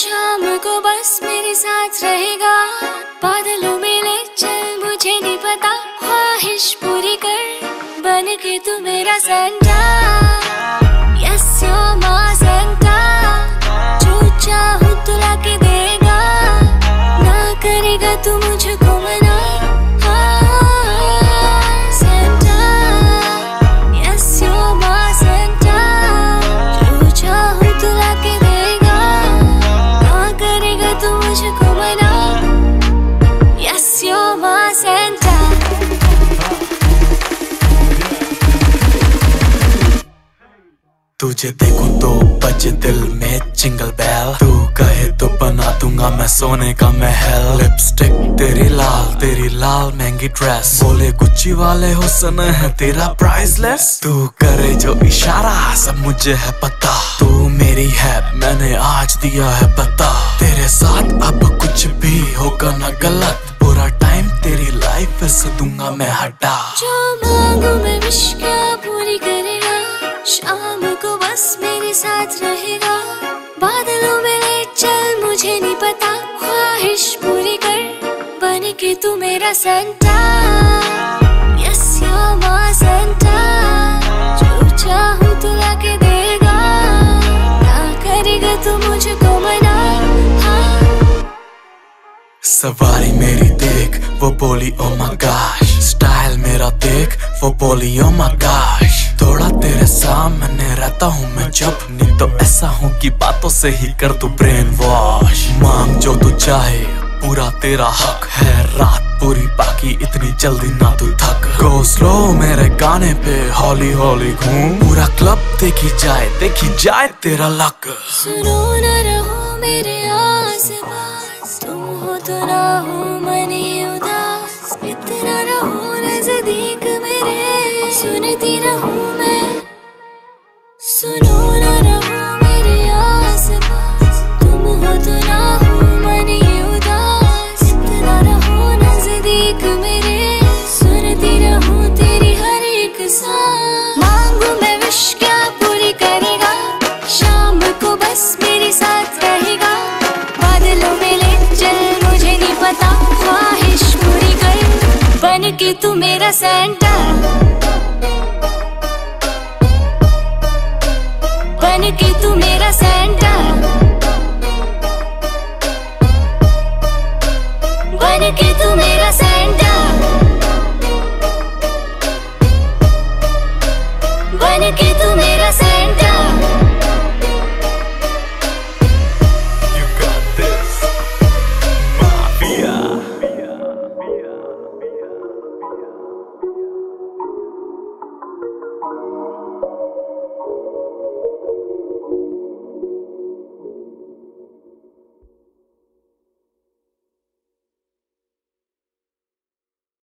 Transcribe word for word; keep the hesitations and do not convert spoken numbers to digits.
शाम को बस मेरे साथ रहेगा, बादलों में ले चल मुझे नहीं पता, ख्वाहिश पूरी कर बन के तू मेरा Santa. Yes you're my Santa, जो चाहूँ तू लाके देगा, ना करेगा तू मुझको मना। Santa Yes you're my Santa, जो चाहूँ तू लाके देगा, ना करेगा तू मुझको मना। Yes you're my Santa. तुझे देखूं तो बजे दिल में जिंगल बेल, तू कहे तो बना दूंगा मैं सोने का महल। लिपस्टिक तेरी लाल, तेरी लाल महंगी ड्रेस, बोले गुच्ची वाले हुस्न है तेरा प्राइसलेस। तू करे जो इशारा सब मुझे है पता, तू मेरी है मैंने आज दिया है पता। तेरे साथ अब कुछ भी होगा ना गलत, पूरा टाइम तेरी लाइफ से दूंगा मैं हटा। जो मांगू मैं विश क्या पूरी करेगा, शाम को बस मेरे साथ रहेगा, बादलों में ले चल मुझे नहीं पता, ख्वाहिश पूरी कर बन के तू मेरा Santa. Yes you're my Santa, जो चाहूँ तू लाके देगा, ना करेगा तू मुझको मना। सवारी मेरी देख वो बोली ओ माय गॉश, स्टाइल मेरा देख वो बोली ओ माय गॉश। थोड़ा तेरे सामने रहता हूँ मैं जब, नहीं तो ऐसा हूँ कि बातों से ही कर तू ब्रेन वॉश। मांग जो तू चाहे पूरा तेरा हक है, रात पूरी बाकी इतनी जल्दी ना तू थक। गो स्लो मेरे गाने पे हौली हौली घूम, पूरा क्लब देखी जाए देखी जाए तेरा लक। सुनो ना रहो मेरे आस-पास, तुम हो तो ना हो मन ही उदास, इतना रहो नजदीक मेरे, सुनती रहूं मैं। सुनो ना रहो मेरे आस-पास, तुम हो तो ना हो मन ही उदास, इतना रहो नजदीक मेरे, सुनती रहूं तेरी हर एक सांस। मांगू मैं विश क्या पूरी करेगा, शाम को बस मेरे साथ रहेगा, बादलों में ले चल मुझे नहीं पता, ख्वाहिश पूरी कर बन के तू मेरा सेंटा। बन के तू मेरा सेंटा, बन के तू मेरा सेंटा, बन के तू मेरा